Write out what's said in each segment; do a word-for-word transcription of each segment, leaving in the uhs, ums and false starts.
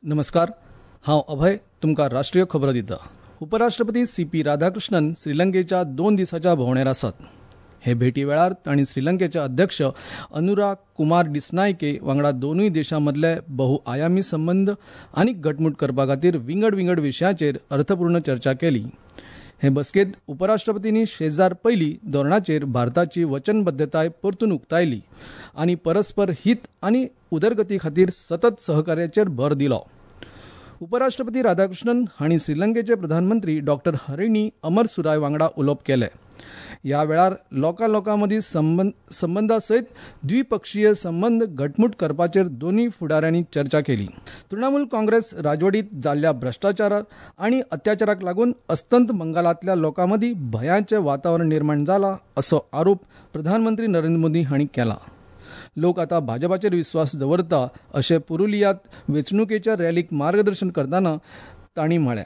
नमस्कार, हांव अभय तुमकां राष्ट्रीय खबरो दिता। उपराष्ट्रपती सी पी राधाकृष्णन श्रीलंकेच्या दोन दिसांच्या भोंवडेर आसात। हे भेटी वेळार तांणी श्रीलंकेचे अध्यक्ष अनुरा कुमार डिसनायके वांगडा दोनूय देशां मदले बहुआयामी संबंद आनी घटमूट करपा खातीर विंगड विंगड विशयांचेर अर्थपूर्ण चर्चा केली। हे बसकेत उपराष्ट्रपतींनी शेजार पयली धोरणाचेर भारताची वचनबद्धताय परतून उक्तायली आनी परस्पर हित आनी उदरगती खातीर सतत सहकार्याचेर भर दिलो। उपराष्ट्रपती राधाकृष्णन हांणी श्रीलंकेचे प्रधानमंत्री डॉक्टर हरिणी अमरसुराय वांगडा उलोवप केलें। ह्या वेळार लोकां लोकां मदीं संबंद संबंदा सयत द्विपक्षीय संबंद घटमूट करपाचेर दोनूय फुडाऱ्यांनी चर्चा केली। तृणमूल काँग्रेस राजवटीत जाल्ल्या भ्रष्टाचार आनी अत्याचाराक लागून अस्तंत बंगालांतल्या लोकां मदीं भयाचें वातावरण निर्माण जाला असो आरोप प्रधानमंत्री नरेंद्र मोदी हांणी केला। लोक आतां भाजपाचेर विस्वास दवरता अशें पुरुलियांत वेंचणुकेच्या रॅलीक मार्गदर्शन करतना तांणी म्हळें।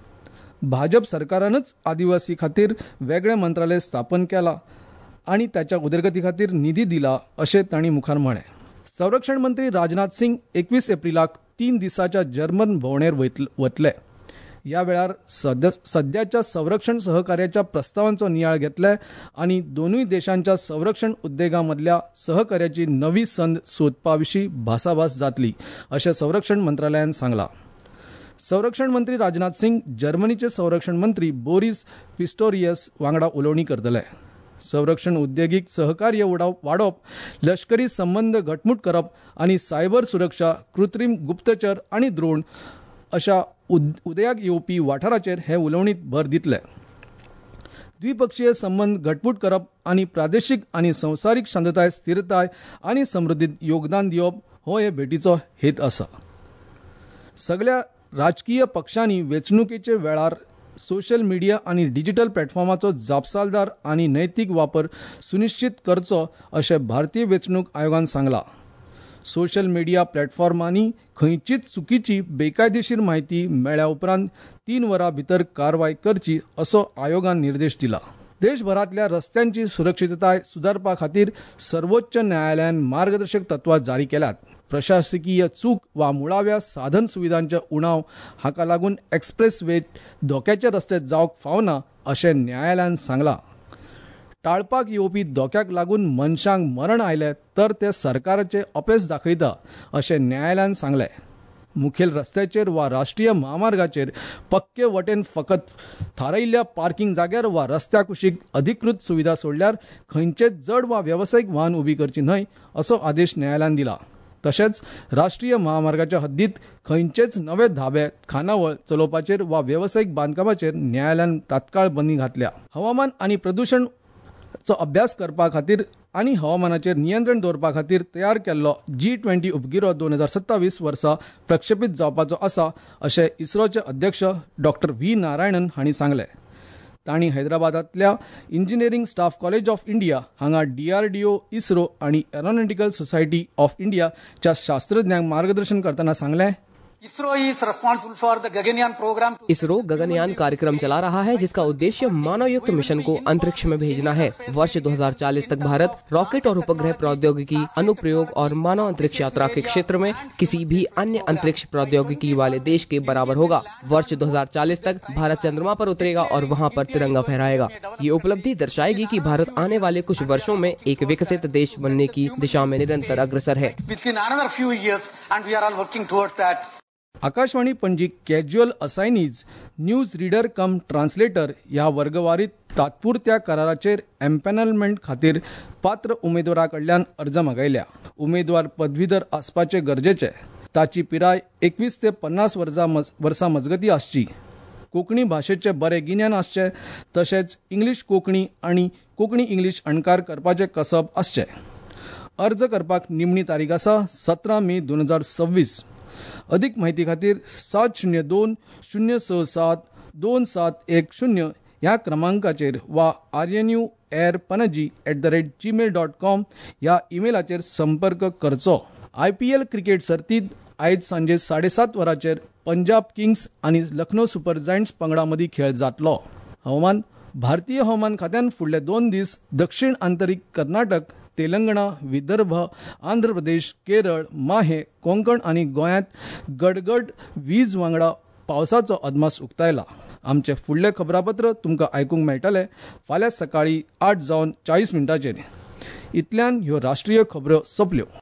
भाजप सरकारानच आदिवासी खातीर वेगळें मंत्रालय स्थापन केलां आनी ताच्या उदरगती खातीर निधी दिला अशें तांणी मुखार म्हळें। संरक्षण मंत्री राजनाथ सिंग एकवीस एप्रिलाक तीन दिसांच्या जर्मन भोंवडेर वतले। ह्या वेळार सद सद्याच्या संरक्षण सहकार्याच्या प्रस्तावांचो नियाळ घेतले आनी दोनूय देशांच्या संरक्षण उद्देगां मदल्या सहकार्याची नवी संद सोदपा विशीं भासाभास जातली अशें संरक्षण मंत्रालयान सांगलां। संरक्षण मंत्री राजनाथ सिंग जर्मनीचे संरक्षण मंत्री बोरिस पिस्टोरियस वांगडा उलोवणी करतले। संरक्षण उद्देगीक सहकार्य वाडोवप, लश्करी संबंद घटमूट करप आनी सायबर सुरक्षा, कृत्रीम गुप्तचर आनी द्रोण अशा उदयाक येवपी वाठाराचेर हे उलोवणीत भर दितले। द्विपक्षीय संबंद घटमूट करप आनी प्रादेशीक आनी संवसारीक शांतताय, स्थिरताय आनी समृद्धीत योगदान दिवप हो हे भेटीचो हेत आसा। सगळ्या राजकीय पक्षांनी वेंचणुकेचे वेळार सोशल मिडिया आनी डिजिटल प्लॅटफॉर्माचो जापसालदार आनी नैतीक वापर सुनिश्चित करचो अशें भारतीय वेंचणूक आयोगान सांगलां। सोशल मिडिया प्लॅटफॉर्मांनी खंयचीच चुकीची बेकायदेशीर म्हायती मेळ्ळ्या उपरांत तीन वरां भितर कारवाय करची असो आयोगान निर्देश दिला। देशभरांतल्या रस्त्यांची सुरक्षितताय सुदारपा खातीर सर्वोच्च न्यायालयान मार्गदर्शक तत्वां जारी केल्यात। प्रशासकीय चूक वा मुळाव्या साधन सुविधांचे उणाव हाका लागून एक्सप्रेस वे धोक्याचे रस्ते जावंक फावना अशें न्यायालयान सांगलां। टाळपाक येवपी धोक्याक लागून मनशांक मरण आयलें तर ते सरकाराचे अपेस दाखयता अशें न्यायालयान सांगलें। मुखेल रस्त्याचेर वा राष्ट्रीय महामार्गाचेर पक्के वटेन फकत थारायिल्ल्या पार्किंग जाग्यार वा रस्त्या कुशीक अधिकृत सुविधा सोडल्यार खंयचेच जड वा वेवसायीक वाहन उबी करची न्हय असो आदेश न्यायालयान दिला। तशेंच राष्ट्रीय महामार्गाच्या हद्दीत खंयचेच नवे धाबे, खानावळ चलोवपाचेर वा वेवसायीक बांदकामाचेर न्यायालयान तात्काळ बंदी घातल्या। हवामान आनी प्रदूषण चो अभ्यास करपा खातीर आनी हवामानाचेर नियंत्रण दवरपा खातीर तयार केल्लो जी ट्वेंटी उपगिरो दोन हजार सत्तावीस वर्सा प्रक्षेपीत जावपाचो आसा अशें इस्रोचे अध्यक्ष डॉक्टर व्ही नारायणन हांणी सांगलें। तांणी हैदराबादांतल्या engineering staff college of India हांगा डीआरडीओ, इस्रो आनी एरोनॉटिकल सोसायटी ऑफ इंडियाच्या शास्त्रज्ञांक मार्गदर्शन करतना सांगलें, ISRO is responsible for the Gaganyaan program. ISRO Gaganyaan कार्यक्रम चला रहा है जिसका उद्देश्य मानवयुक्त मिशन को अंतरिक्ष में भेजना है। वर्ष दो हजार चालीस तक भारत रॉकेट और उपग्रह प्रौद्योगिकी, अनुप्रयोग और मानव अंतरिक्ष यात्रा के क्षेत्र में किसी भी अन्य अंतरिक्ष प्रौद्योगिकी वाले देश के बराबर होगा। वर्ष दो हजार चालीस तक भारत चंद्रमा पर उतरेगा और वहाँ पर तिरंगा फहराएगा। ये उपलब्धि दर्शाएगी कि भारत आने वाले कुछ वर्षों में एक विकसित देश बनने की दिशा में निरंतर अग्रसर है। Akashvani Panaji casual assignees, news reader cum translator ह्या वर्गवारीत तात्पुरत्या कराराचेर एम्पॅनलमेंट खातीर पात्र उमेदवारा कडल्यान अर्ज मागयल्या। उमेदवार पदवीधर आसपाचे गरजेचे। ताची पिराय एकवीस ते पन्नास वर्सां मजगती आसची। कोंकणी भाशेचे बरें गिन्यान आसचें तशेंच इंग्लीश कोंकणी आनी कोंकणी इंग्लीश अणकार करपाचें कसब आसचें। अर्ज करपाक निमणी तारीख आसा सतरा मे दोन हजार सव्वीस। अधिक म्हायती खातीर सात शुन्य दोन शुन्य स सात दोन सात एक शुन्य ह्या क्रमांकाचेर वा RNU AIR Panaji at the rate Gmail dot com ह्या ईमेलाचेर संपर्क करचो। आयपीएल क्रिकेट सर्तीत आयज सांजे साडेसात वरांचेर पंजाब किंग्स आनी लखनौ सुपर जायंट्स पंगडा मदीं खेळ जातलो। हवामान भारतीय हवामान खात्यान फुडले दोन दीस दक्षिण आंतरीक कर्नाटक, तेलंगणा, विदर्भ, आंध्र प्रदेश, केरळ, माहे, कोंकण आनी गोंयांत गडगड वीज वांगडा पावसाचो अदमास उक्तायला. आमचे फुडले खबरापत्र तुमकां आयकूंक मेळटले फाल्यां सकाळीं आठ जावन चाळीस मिनटांचेर. इतल्यान ह्यो राष्ट्रीय खबरो सोंपल्यो.